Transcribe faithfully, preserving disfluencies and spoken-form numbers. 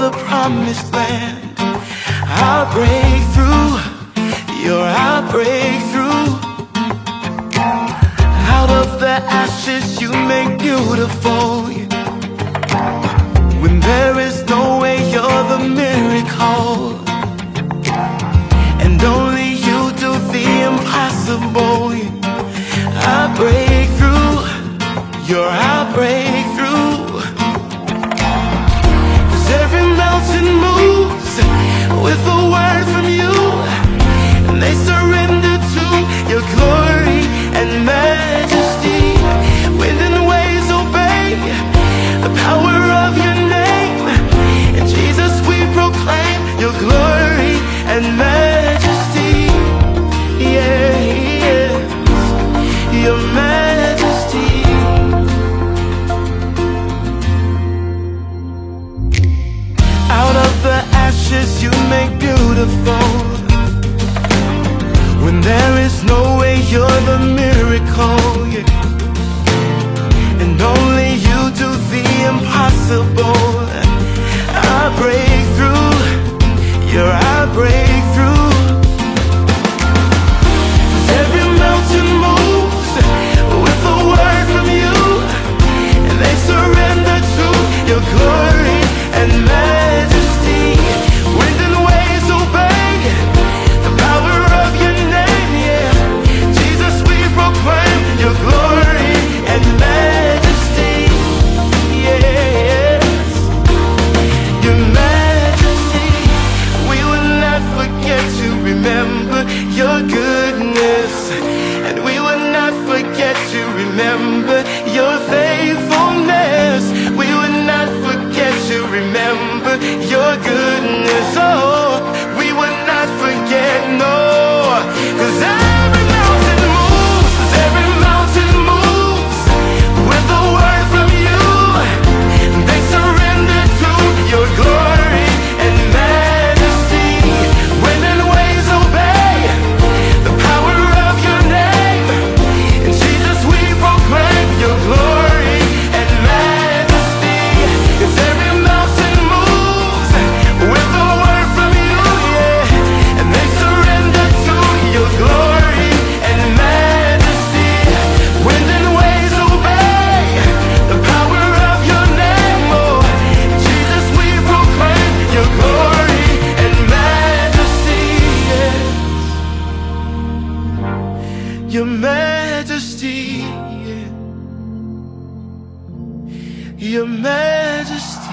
the promised land. I'll break through, you're our breakthrough. Out of the ashes you make beautiful. When there is no way, you're the miracle. And only you do the impossible. I break through, you're our breakthrough. 'Cause every mountain moves with a word from you, and they surrender to your glory and majesty. Wind and waves obey the power of your name. And Jesus, we proclaim your glory and majesty. Yeah, yes, your majesty. Out of the ashes you make beautiful. When there is no way, you're the miracle, yeah. And only you do the impossible. I break through, you're our breakthrough. 'Cause every mountain moves with a word from you, and they surrender to your glory and majesty. Wind and waves obey the power of your name, yeah. Jesus, we proclaim your glory and majesty, yes. Your majesty, we will not forget to remember your goodness, and we will not forget to remember your faithfulness. We will not forget to remember your goodness. Oh, we will not forget, no. 'Cause every mountain moves, every mountain moves with a word from you. They surrender to your glory and majesty. Wind and waves obey the power of your name. And Jesus, we proclaim your glory and majesty. 'Cause every mountain moves with a word from you, yeah. And they surrender to your glory and majesty. Wind and waves obey the power of your name, oh. Jesus, we proclaim your glory and majesty, yes. Your majesty, yeah. Your majesty.